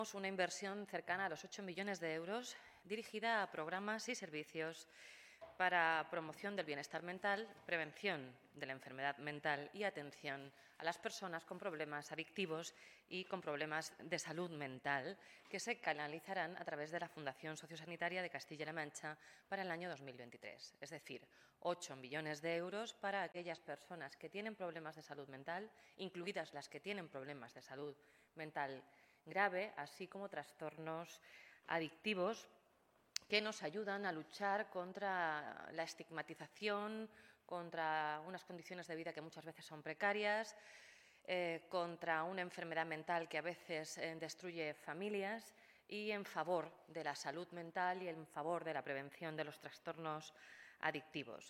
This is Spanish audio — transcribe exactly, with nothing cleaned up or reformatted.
una inversión cercana a los ocho millones de euros dirigida a programas y servicios para promoción del bienestar mental, prevención de la enfermedad mental y atención a las personas con problemas adictivos y con problemas de salud mental que se canalizarán a través de la Fundación Sociosanitaria de Castilla-La Mancha para el año dos mil veintitrés. Es decir, ocho millones de euros para aquellas personas que tienen problemas de salud mental, incluidas las que tienen problemas de salud mental grave, así como trastornos adictivos que nos ayudan a luchar contra la estigmatización, contra unas condiciones de vida que muchas veces son precarias, eh, contra una enfermedad mental que a veces eh, destruye familias y en favor de la salud mental y en favor de la prevención de los trastornos adictivos.